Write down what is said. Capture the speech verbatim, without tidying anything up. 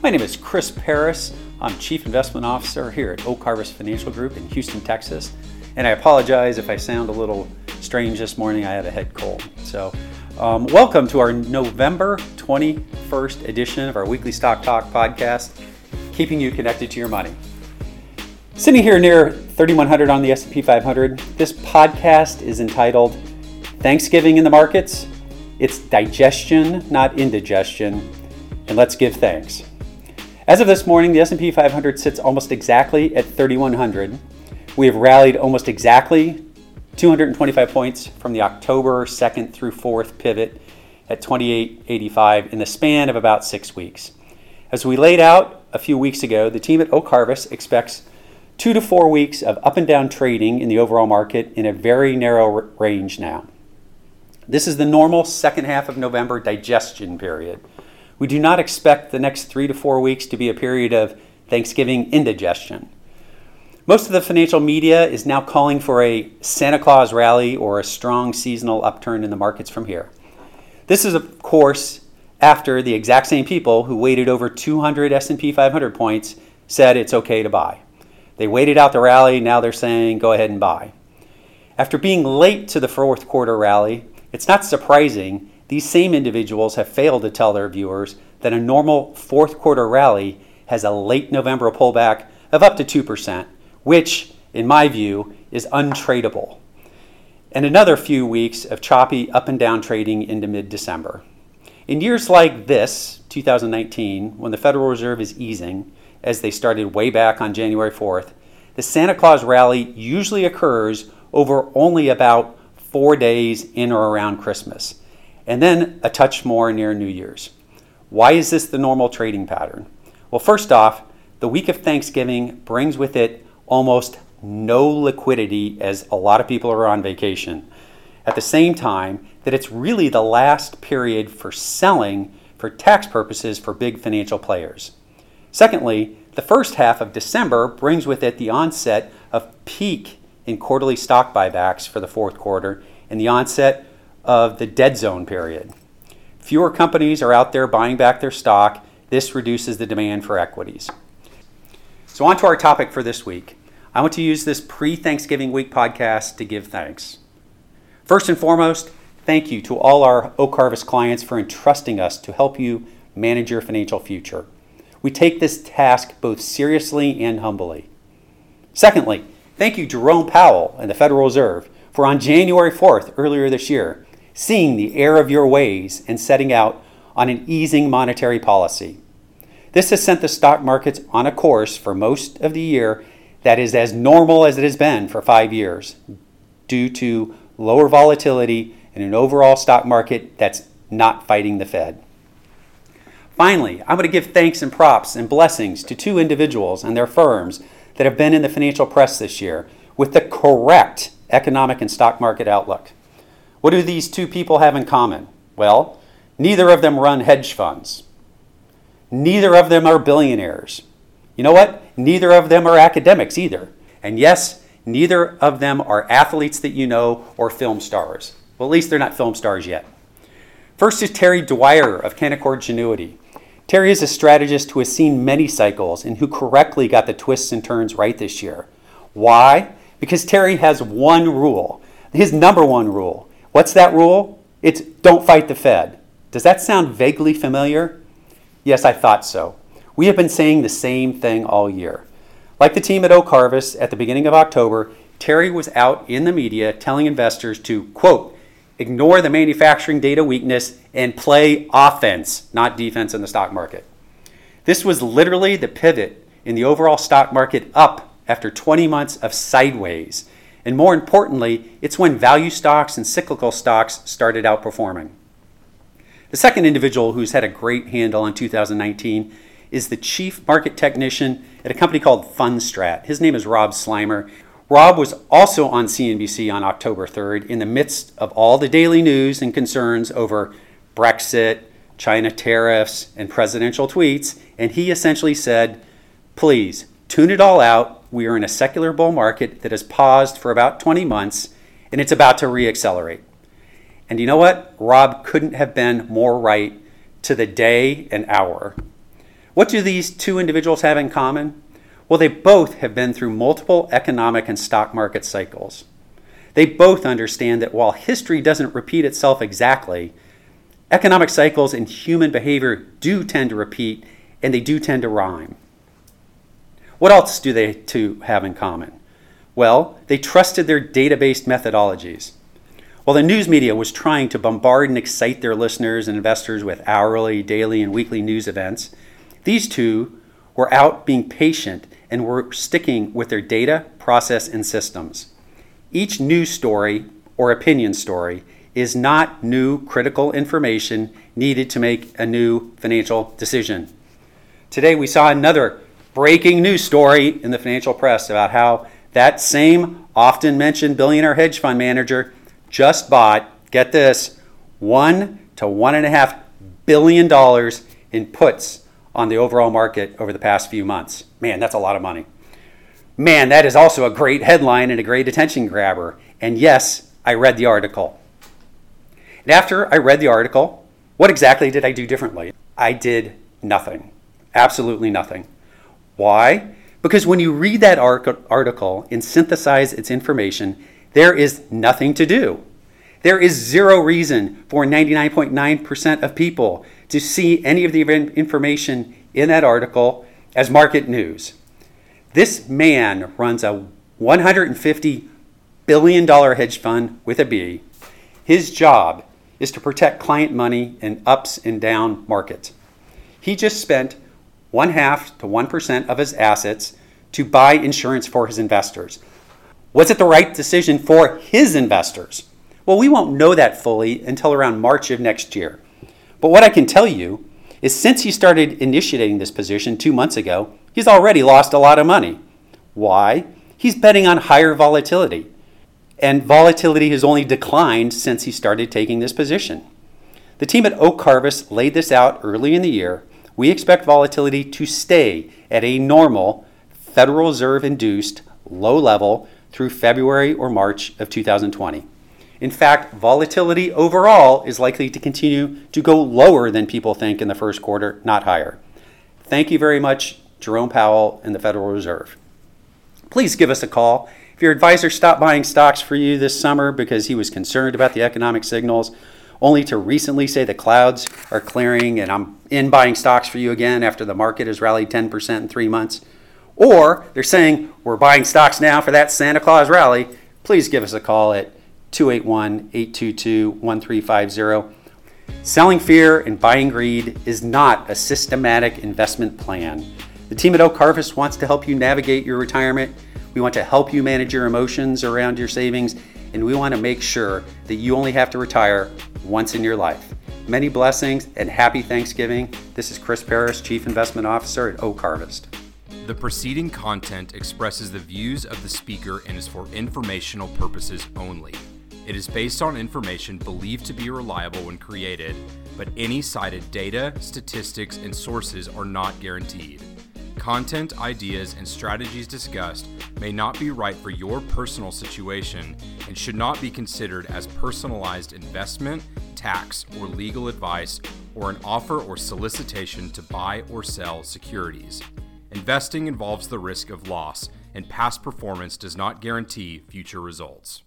My name is Chris Paris. I'm Chief Investment Officer here at Oak Harvest Financial Group in Houston, Texas. And I apologize if I sound a little strange this morning. I had a head cold. So um, welcome to our November twenty-first edition of our weekly Stock Talk podcast, keeping you connected to your money. Sitting here near thirty-one hundred on the S and P five hundred, this podcast is entitled Thanksgiving in the Markets. It's digestion, not indigestion, and let's give thanks. As of this morning, the S and P five hundred sits almost exactly at thirty-one hundred. We have rallied almost exactly two hundred twenty-five points from the October second through fourth pivot at twenty-eight eighty-five in the span of about six weeks. As we laid out a few weeks ago, the team at Oak Harvest expects two to four weeks of up and down trading in the overall market in a very narrow r- range now. This is the normal second half of November digestion period. We do not expect the next three to four weeks to be a period of Thanksgiving indigestion. Most of the financial media is now calling for a Santa Claus rally or a strong seasonal upturn in the markets from here. This is, of course, after the exact same people who waited over two hundred S and P five hundred points said it's okay to buy. They waited out the rally, now they're saying go ahead and buy. After being late to the fourth quarter rally, it's not surprising these same individuals have failed to tell their viewers that a normal fourth quarter rally has a late November pullback of up to two percent, which, in my view, is untradeable, and another few weeks of choppy up and down trading into mid-December. In years like this, two thousand nineteen, when the Federal Reserve is easing, as they started way back on January fourth, the Santa Claus rally usually occurs over only about four days in or around Christmas, and then a touch more near New Year's. Why is this the normal trading pattern? Well, first off, the week of Thanksgiving brings with it almost no liquidity as a lot of people are on vacation. At the same time, that it's really the last period for selling for tax purposes for big financial players. Secondly, the first half of December brings with it the onset of peak in quarterly stock buybacks for the fourth quarter and the onset of the dead zone period. Fewer companies are out there buying back their stock. This reduces the demand for equities. So on to our topic for this week. I want to use this pre-Thanksgiving week podcast to give thanks. First and foremost, thank you to all our Oak Harvest clients for entrusting us to help you manage your financial future. We take this task both seriously and humbly. Secondly, thank you Jerome Powell and the Federal Reserve for on January fourth earlier this year, seeing the error of your ways and setting out on an easing monetary policy. This has sent the stock markets on a course for most of the year that is as normal as it has been for five years due to lower volatility and an overall stock market that's not fighting the Fed. Finally, I'm going to give thanks and props and blessings to two individuals and their firms that have been in the financial press this year with the correct economic and stock market outlook. What do these two people have in common? Well, neither of them run hedge funds. Neither of them are billionaires. You know what? Neither of them are academics either. And yes, neither of them are athletes that you know or film stars. Well, at least they're not film stars yet. First is Terry Dwyer of Canaccord Genuity. Terry is a strategist who has seen many cycles and who correctly got the twists and turns right this year. Why? Because Terry has one rule, his number one rule. What's that rule? It's don't fight the Fed. Does that sound vaguely familiar? Yes, I thought so. We have been saying the same thing all year. Like the team at Oak Harvest at the beginning of October, Terry was out in the media telling investors to, quote, ignore the manufacturing data weakness and play offense, not defense in the stock market. This was literally the pivot in the overall stock market up after twenty months of sideways. And more importantly, it's when value stocks and cyclical stocks started outperforming. The second individual who's had a great handle on two thousand nineteen is the chief market technician at a company called Fundstrat. His name is Rob Slimer. Rob was also on C N B C on October third in the midst of all the daily news and concerns over Brexit, China tariffs, and presidential tweets, and he essentially said, please, tune it all out. We are in a secular bull market that has paused for about twenty months, and it's about to reaccelerate. And you know what? Rob couldn't have been more right to the day and hour. What do these two individuals have in common? Well, they both have been through multiple economic and stock market cycles. They both understand that while history doesn't repeat itself exactly, economic cycles and human behavior do tend to repeat, and they do tend to rhyme. What else do they two have in common? Well, they trusted their data-based methodologies. While the news media was trying to bombard and excite their listeners and investors with hourly, daily, and weekly news events, these two were out being patient and were sticking with their data, process, and systems. Each news story or opinion story is not new critical information needed to make a new financial decision. Today we saw another breaking news story in the financial press about how that same often mentioned billionaire hedge fund manager just bought, get this, one to one and a half billion dollars in puts on the overall market over the past few months. Man, that's a lot of money. Man, that is also a great headline and a great attention grabber. And yes, I read the article. And after I read the article, what exactly did I do differently? I did nothing. Absolutely nothing. Why? Because when you read that article and synthesize its information, there is nothing to do. There is zero reason for ninety-nine point nine percent of people to see any of the information in that article as market news. This man runs a one hundred fifty billion dollars hedge fund with a B. His job is to protect client money in ups and down markets. He just spent one half to one percent of his assets to buy insurance for his investors. Was it the right decision for his investors? Well, we won't know that fully until around March of next year. But what I can tell you is since he started initiating this position two months ago, he's already lost a lot of money. Why? He's betting on higher volatility. And volatility has only declined since he started taking this position. The team at Oak Harvest laid this out early in the year. We expect volatility to stay at a normal Federal Reserve-induced low level through February or March of two thousand twenty. In fact, volatility overall is likely to continue to go lower than people think in the first quarter, not higher. Thank you very much, Jerome Powell and the Federal Reserve. Please give us a call. If your advisor stopped buying stocks for you this summer because he was concerned about the economic signals, only to recently say the clouds are clearing and I'm in buying stocks for you again after the market has rallied ten percent in three months, or they're saying we're buying stocks now for that Santa Claus rally, please give us a call at two eight one, eight two two, one three five zero. Selling fear and buying greed is not a systematic investment plan. The team at Oak Harvest wants to help you navigate your retirement. We want to help you manage your emotions around your savings, and we want to make sure that you only have to retire once in your life. Many blessings and happy Thanksgiving. This is Chris Parris, Chief Investment Officer at Oak Harvest. The preceding content expresses the views of the speaker and is for informational purposes only. It is based on information believed to be reliable when created, but any cited data, statistics, and sources are not guaranteed. Content, ideas, and strategies discussed may not be right for your personal situation and should not be considered as personalized investment, tax, or legal advice, or an offer or solicitation to buy or sell securities. Investing involves the risk of loss, and past performance does not guarantee future results.